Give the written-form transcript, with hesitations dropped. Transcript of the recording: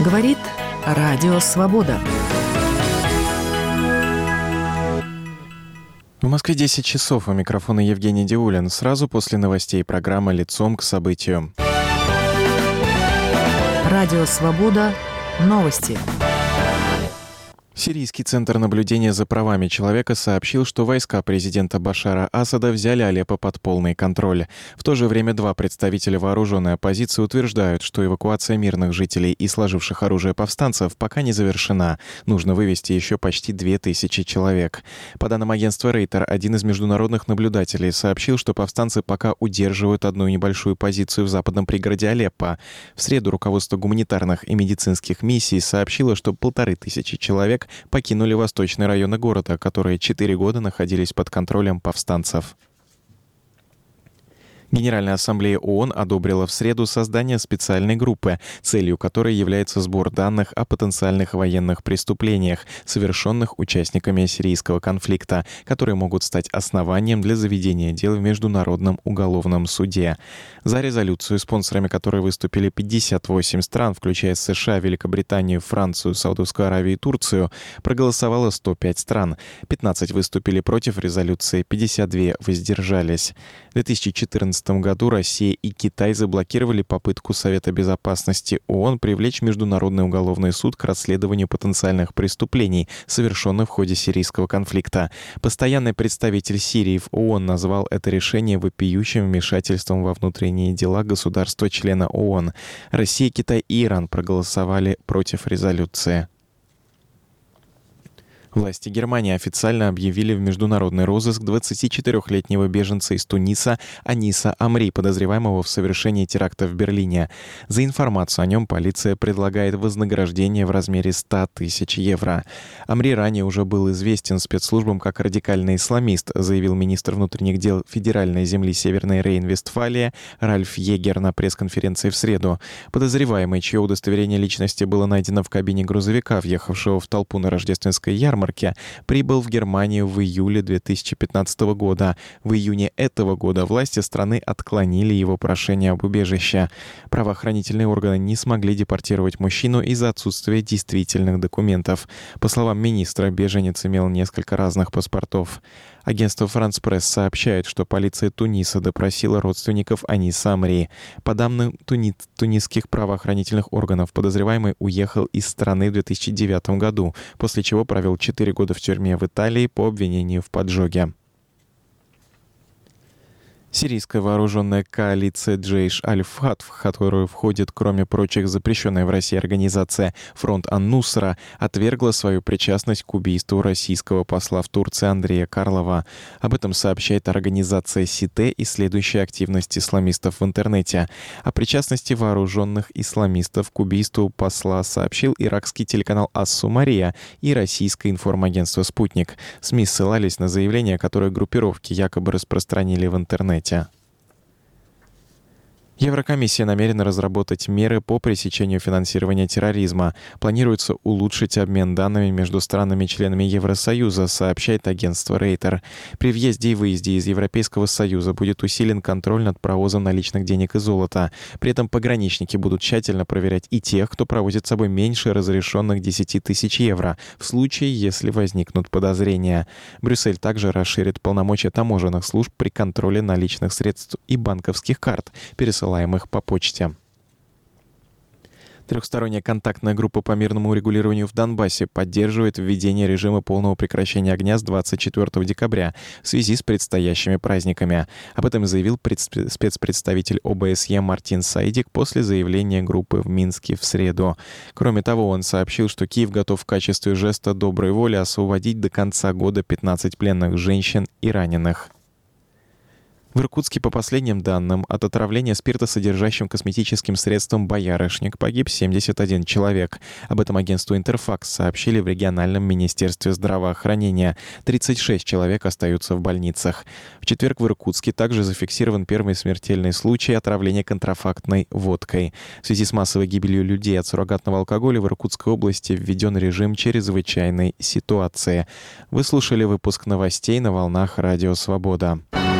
Говорит Радио Свобода. В Москве 10 часов. У микрофона Евгений Диулин. Сразу после новостей программа «Лицом к событию». Радио Свобода. Новости. Сирийский центр наблюдения за правами человека сообщил, что войска президента Башара Асада взяли Алеппо под полный контроль. В то же время два представителя вооруженной оппозиции утверждают, что эвакуация мирных жителей и сложивших оружие повстанцев пока не завершена. Нужно вывести еще почти 2000 человек. По данным агентства Рейтер, один из международных наблюдателей сообщил, что повстанцы пока удерживают одну небольшую позицию в западном пригороде Алеппо. В среду руководство гуманитарных и медицинских миссий сообщило, что 1500 человек покинули восточные районы города, которые 4 года находились под контролем повстанцев. Генеральная ассамблея ООН одобрила в среду создание специальной группы, целью которой является сбор данных о потенциальных военных преступлениях, совершенных участниками сирийского конфликта, которые могут стать основанием для заведения дел в Международном уголовном суде. За резолюцию, спонсорами которой выступили 58 стран, включая США, Великобританию, Францию, Саудовскую Аравию и Турцию, проголосовало 105 стран. 15 выступили против резолюции, 52 воздержались. В 2014 году Россия и Китай заблокировали попытку Совета безопасности ООН привлечь Международный уголовный суд к расследованию потенциальных преступлений, совершенных в ходе сирийского конфликта. Постоянный представитель Сирии в ООН назвал это решение вопиющим вмешательством во внутренние дела государства-члена ООН. Россия, Китай и Иран проголосовали против резолюции. Власти Германии официально объявили в международный розыск 24-летнего беженца из Туниса Аниса Амри, подозреваемого в совершении теракта в Берлине. За информацию о нем полиция предлагает вознаграждение в размере 100 тысяч евро. Амри ранее уже был известен спецслужбам как радикальный исламист, заявил министр внутренних дел федеральной земли Северной Рейн-Вестфалия Ральф Егер на пресс-конференции в среду. Подозреваемый, чье удостоверение личности было найдено в кабине грузовика, въехавшего в толпу на рождественской ярмарке, прибыл в Германию в июле 2015 года. В июне этого года власти страны отклонили его прошение об убежище. Правоохранительные органы не смогли депортировать мужчину из-за отсутствия действительных документов. По словам министра, беженец имел несколько разных паспортов. Агентство «Франс Пресс» сообщает, что полиция Туниса допросила родственников Аниса Амри. По данным тунисских правоохранительных органов, подозреваемый уехал из страны в 2009 году, после чего провел 4 года в тюрьме в Италии по обвинению в поджоге. Сирийская вооруженная коалиция Джейш Аль-Фатх, в которую входит, кроме прочих, запрещенная в России организация Фронт Ан-Нусра, отвергла свою причастность к убийству российского посла в Турции Андрея Карлова. Об этом сообщает организация СИТЕ, исследующая активность исламистов в интернете. О причастности вооруженных исламистов к убийству посла сообщил иракский телеканал Ас-Сумария и российское информагентство «Спутник». СМИ ссылались на заявления, которые группировки якобы распространили в интернете. Еврокомиссия намерена разработать меры по пресечению финансирования терроризма. Планируется улучшить обмен данными между странами-членами Евросоюза, сообщает агентство Рейтер. При въезде и выезде из Европейского Союза будет усилен контроль над провозом наличных денег и золота. При этом пограничники будут тщательно проверять и тех, кто провозит с собой меньше разрешенных 10 тысяч евро, в случае, если возникнут подозрения. Брюссель также расширит полномочия таможенных служб при контроле наличных средств и банковских карт, пересылаемых по почте. Трехсторонняя контактная группа по мирному урегулированию в Донбассе поддерживает введение режима полного прекращения огня с 24 декабря в связи с предстоящими праздниками. Об этом заявил спецпредставитель ОБСЕ Мартин Сайдик после заявления группы в Минске в среду. Кроме того, он сообщил, что Киев готов в качестве жеста доброй воли освободить до конца года 15 пленных женщин и раненых. В Иркутске, по последним данным, от отравления спиртосодержащим косметическим средством «Боярышник» погиб 71 человек. Об этом агентству «Интерфакс» сообщили в региональном министерстве здравоохранения. 36 человек остаются в больницах. В четверг в Иркутске также зафиксирован первый смертельный случай отравления контрафактной водкой. В связи с массовой гибелью людей от суррогатного алкоголя в Иркутской области введен режим чрезвычайной ситуации. Вы слушали выпуск новостей на волнах Радио Свобода.